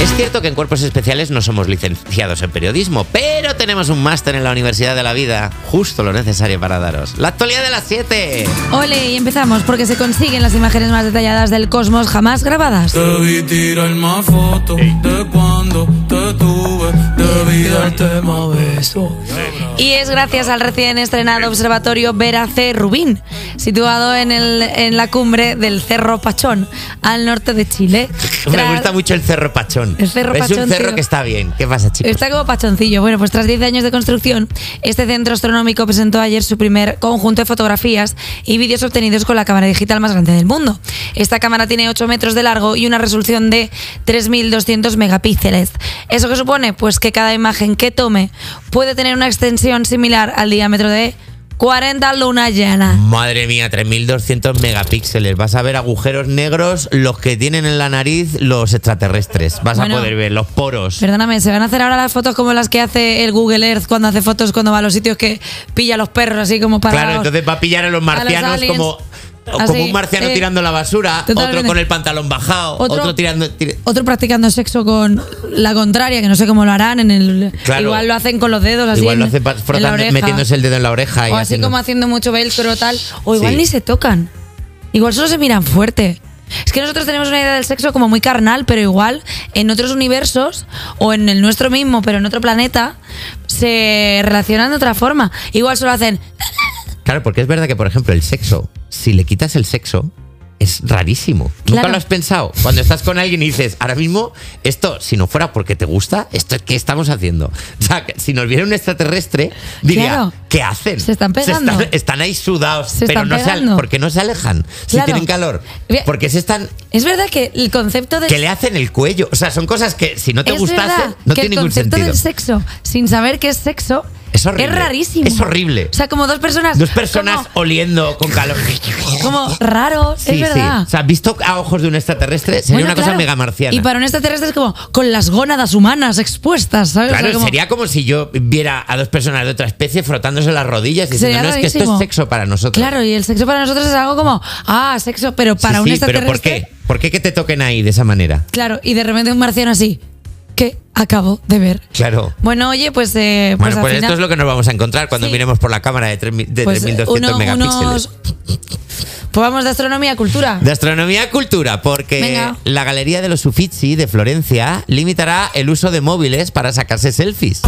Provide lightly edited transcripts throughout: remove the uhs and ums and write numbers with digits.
Es cierto que en Cuerpos Especiales no somos licenciados en periodismo, pero tenemos un máster en la Universidad de la Vida, justo lo necesario para daros la actualidad de las 7. Ole, y empezamos porque se consiguen las imágenes más detalladas del cosmos jamás grabadas. Debí tirar más fotos de cuando te tuve, debí darte más besos. Y es gracias al recién estrenado observatorio Vera C. Rubín, situado en la cumbre del Cerro Pachón, al norte de Chile. Me gusta mucho el Cerro Pachón. El Cerro es Pachón, un cerro tío, que está bien. ¿Qué pasa, chicos? Está como pachoncillo. Bueno, pues tras 10 años de construcción, este centro astronómico presentó ayer su primer conjunto de fotografías y vídeos obtenidos con la cámara digital más grande del mundo. Esta cámara tiene 8 metros de largo y una resolución de 3.200 megapíxeles. ¿Eso qué supone? Pues que cada imagen que tome puede tener una extensión similar al diámetro de 40 lunas llenas. Madre mía, 3.200 megapíxeles. Vas a ver agujeros negros, los que tienen en la nariz los extraterrestres. Vas a poder ver los poros. Perdóname, ¿se van a hacer ahora las fotos como las que hace el Google Earth cuando hace fotos cuando va a los sitios que pilla a los perros así como para... Claro, entonces va a pillar a los marcianos como un marciano tirando la basura, totalmente. otro con el pantalón bajado, otro tirando... Otro practicando sexo con la contraria, que no sé cómo lo harán en el... Claro. Igual lo hacen con los dedos así. Igual lo hacen en la oreja, metiéndose el dedo en la oreja. o y así haciendo... como haciendo mucho velcro tal. O igual Sí. ni se tocan. Igual solo se miran fuerte. Es que nosotros tenemos una idea del sexo como muy carnal, pero igual en otros universos o en el nuestro mismo, pero en otro planeta, se relacionan de otra forma. Igual solo hacen... Claro, porque es verdad que, por ejemplo, el sexo, si le quitas el sexo, es rarísimo. Claro. ¿Nunca lo has pensado? Cuando estás con alguien y dices, ahora mismo, esto, si no fuera porque te gusta, ¿esto qué estamos haciendo? O sea, que si nos viera un extraterrestre, diría, Claro. ¿qué hacen? Se están pegando. Están ahí sudados, Se pero están no pegando. ¿por qué no se alejan? Si Claro. tienen calor. Porque se están... Es verdad que el concepto de... Que le hacen el cuello. O sea, son cosas que si no te es gustasen, verdad no que tiene el ningún concepto sentido. del sexo, sin saber qué es sexo, Es horrible. es rarísimo. Es horrible. O sea, como dos personas... Dos personas oliendo con calor. Como raros, Sí, es verdad. sí. O sea, visto a ojos de un extraterrestre, sería Bueno, una cosa claro. mega marciana. Y para un extraterrestre es como con las gónadas humanas expuestas, ¿sabes? Claro, O sea, como- sería como si yo viera a dos personas de otra especie frotándose las rodillas diciendo, Sería no, es que esto es rarísimo. sexo para nosotros. Claro, y el sexo para nosotros es algo como, sexo, pero para Sí, un sí, pero extraterrestre... ¿por qué? ¿Por qué que te toquen ahí de esa manera? Claro, y de repente un marciano así, que acabo de ver. Claro. Bueno, oye, pues... Bueno, al pues final, esto es lo que nos vamos a encontrar cuando Sí. miremos por la cámara de 3.200 pues, megapíxeles. Pues vamos de astronomía a cultura. De astronomía a cultura, porque Venga. la Galería de los Uffizi de Florencia limitará el uso de móviles para sacarse selfies.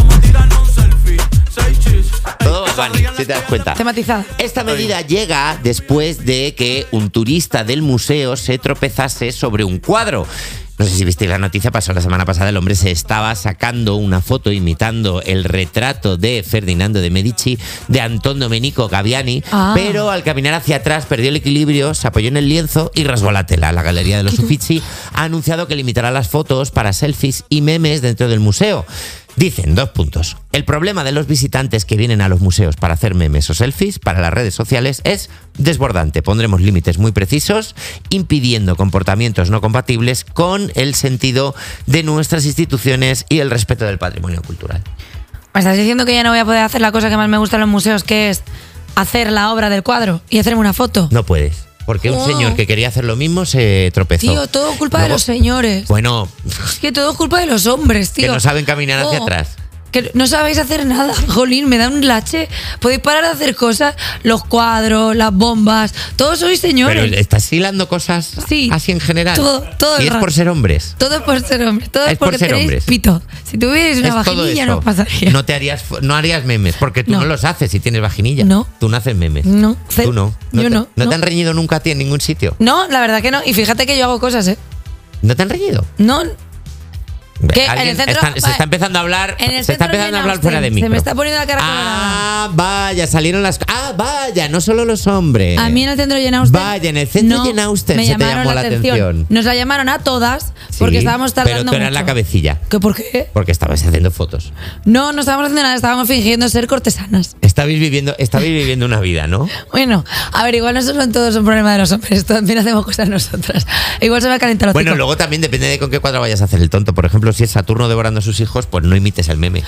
Todo va funny, si te das cuenta. Tematizada. Esta medida llega después de que un turista del museo se tropezase sobre un cuadro. No sé si visteis la noticia, pasó la semana pasada, el hombre se estaba sacando una foto imitando el retrato de Ferdinando de Medici de Anton Domenico Gaviani, pero al caminar hacia atrás perdió el equilibrio, se apoyó en el lienzo y rasgó la tela. La Galería de los Uffizi ha anunciado que limitará las fotos para selfies y memes dentro del museo. Dicen, 2 puntos. El problema de los visitantes que vienen a los museos para hacer memes o selfies para las redes sociales es desbordante. Pondremos límites muy precisos, impidiendo comportamientos no compatibles con el sentido de nuestras instituciones y el respeto del patrimonio cultural. ¿Me estás diciendo que ya no voy a poder hacer la cosa que más me gusta en los museos, que es hacer la obra del cuadro y hacerme una foto? No puedes. Porque un señor que quería hacer lo mismo se tropezó. Tío, todo culpa de Luego- los señores. Bueno, Es que todo es culpa de los hombres, tío. que no saben caminar hacia Oh, atrás. Que no sabéis hacer nada, jolín, me da un lache. Podéis parar de hacer cosas, los cuadros, las bombas, todos sois señores. Pero estás hilando cosas Sí, así en general. todo y el es rato. por ser hombres. Todo es por ser hombres, todo Es es por porque ser tenéis hombres. pito. Si tuvierais una Es todo vaginilla eso. no pasaría. No harías memes, porque tú no No. los haces si tienes vaginilla. No. Tú no haces memes. No, Tú no. yo te, no, ¿No no. te han reñido nunca a ti en ningún sitio? No, la verdad que no. Y fíjate que yo hago cosas, ¿eh? ¿No te han reñido? No. ¿Qué? Alguien- En el centro- se está empezando a hablar. En el Se está centro empezando a Jane hablar fuera de Austen. micro. Se me está poniendo la cara colorada. Vaya, salieron las. Vaya, no solo los hombres. A mí en el centro Jane Austen. Vaya, en el centro no Jane Austen me se te llamaron llamó la atención. Nos la llamaron a todas porque Sí, estábamos tardando pero tú eras mucho. la cabecilla. ¿Qué por qué? Porque estabais haciendo fotos. No estábamos haciendo nada, estábamos fingiendo ser cortesanas. Estabais viviendo una vida, ¿no? Bueno, a ver, igual no son todos un problema de los hombres, también hacemos cosas nosotras. Igual se me ha calentado el Bueno, hocico. luego también depende de con qué cuadro vayas a hacer el tonto. Por ejemplo, si es Saturno devorando a sus hijos, pues no imites el meme.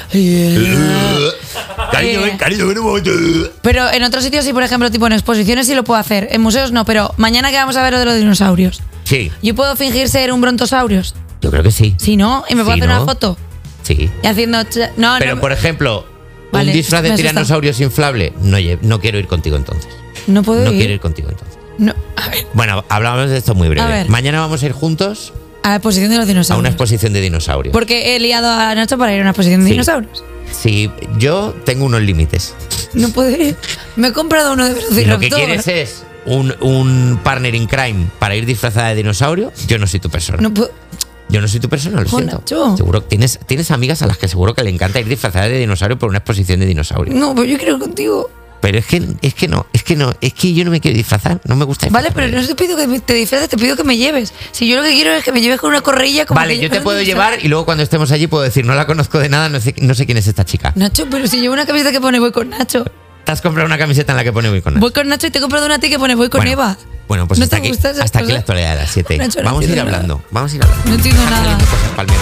Cariño, ven un momento. Pero en otros sitios sí, por ejemplo, tipo en exposiciones sí lo puedo hacer. En museos no, pero mañana que vamos a ver lo de los dinosaurios. Sí. ¿Yo puedo fingir ser un brontosaurios? Yo creo que sí. Si no, y me puedo Sí, hacer ¿no? una foto. Sí. Y haciendo... No, Pero, no, por ejemplo, Vale, un disfraz me de asusta. tiranosaurios inflable, no quiero ir contigo entonces. no puedo No ir. quiero ir contigo entonces. No, a ver, Bueno, hablábamos de esto muy A breve. ver. Mañana vamos a ir juntos a la exposición de los a dinosaurios. una exposición de dinosaurios. Porque he liado a Nacho para ir a una exposición de Sí. dinosaurios. Sí, yo tengo unos límites. No puedo ir. Me he comprado uno de Si Velociraptor. lo que quieres es un partner in crime para ir disfrazada de dinosaurio, yo no soy tu persona. No puedo... Yo no soy tu persona, lo Jo, siento. Nacho. Seguro que tienes amigas a las que seguro que le encanta ir disfrazada de dinosaurio por una exposición de dinosaurio. No, pero yo quiero ir contigo. Pero es que yo no me quiero disfrazar, no me gusta Vale, disfrazarme. pero no te pido que te disfraces, te pido que me lleves. Si yo lo que quiero es que me lleves con una correilla como Vale, que yo te llevas puedo un llevar y luego cuando estemos allí puedo decir, no la conozco de nada, no sé quién es esta chica. Nacho, pero si llevo una camiseta que pone voy con Nacho. Te has comprado una camiseta en la que pone muy con Voy con Nacho y te he comprado una a ti que pone voy con Eva. Bueno, pues ¿No hasta te aquí, gusta esas hasta aquí cosas? la actualidad de las 7. Nacho, no Vamos a ir entiendo hablando. No entiendo Están nada. saliendo cosas pa'l miércoles.